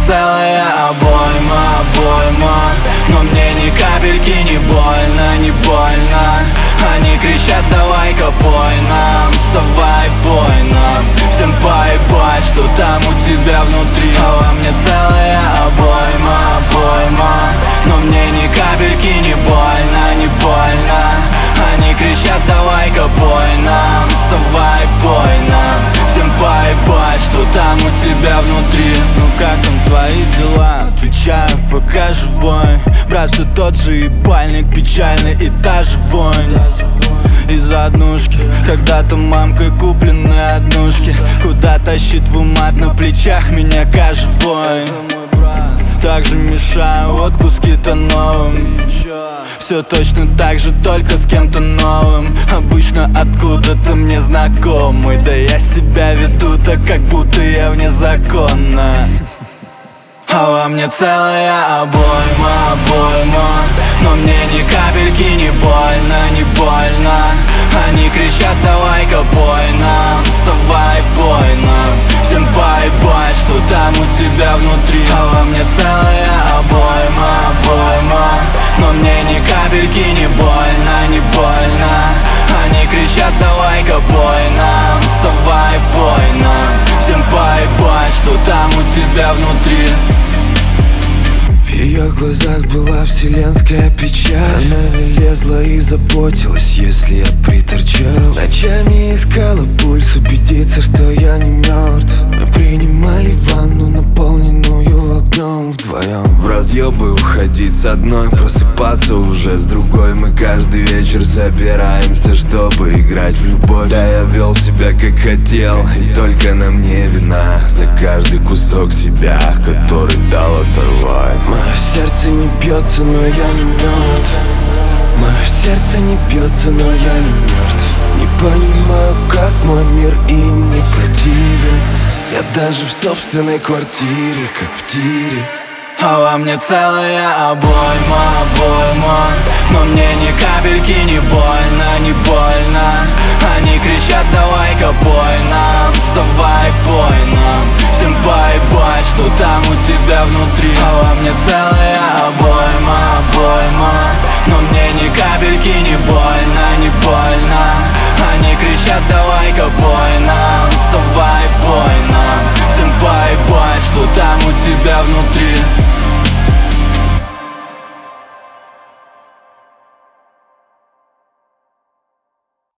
целая обойма, обойма, но мне ни капельки не больно, не больно. Они кричат: давай-ка пой нам, вставай, пой нам. Всем поебать, что там у тебя внутри. А во мне целая обойма, обойма, но мне ни капельки не больно, не больно. Они кричат: давай-ка пой нам, вставай, пой нам. Всем поебать, что там у тебя внутри. Ну как там твои дела? Отвечаю, пока живой. Брат, все тот же ебальник печальный и та же вонь из-за однушки. Когда-то мамкой куплены однушки. Куда тащит в умат на плечах меня каждый воин. Также мешаю вот куски-то новым. Все точно так же, только с кем-то новым. Обычно откуда-то мне знакомый. Да я себя веду так, как будто я вне закона. А во мне целая обойма, обойма, но мне ни капельки не больно, не больно. Они кричат: давай-ка пой нам, вставай, пой нам. Всем поебать, что там у тебя внутри. А во мне целая обойма, обойма, но мне ни капельки не больно, не больно. Они кричат: давай-ка пой нам, вставай, пой нам. Всем поебать, что там у тебя внутри. В ее глазах была вселенская печаль. Она не лезла и заботилась, если я приторчал. Ночами искала пульс, убедиться, что я не мертв. Мы принимали ванну, наполненную огнем вдвоем. В разъебы уходить с одной, просыпаться уже с другой. Мы каждый вечер собираемся, чтобы играть в любовь. Да, я вел себя как хотел, и только на мне вина за каждый кусок себя, который дал оторвать. Мое сердце не бьется, но я не мертв. Мое сердце не бьется, но я не мертв. Не понимаю, как мой мир им не противен. Я даже в собственной квартире, как в тире. А во мне целая обойма, обойма, но мне ни капельки не больно, не больно. Они кричат: давай-ка пой нам, вставай, пой нам. Всем поебать, что там у тебя внутри. А во мне целая обойма, обойма, но мне ни капельки не больно, не больно. Они кричат: давай-ка пой нам, вставай, пой нам. Всем поебать, что там у тебя внутри.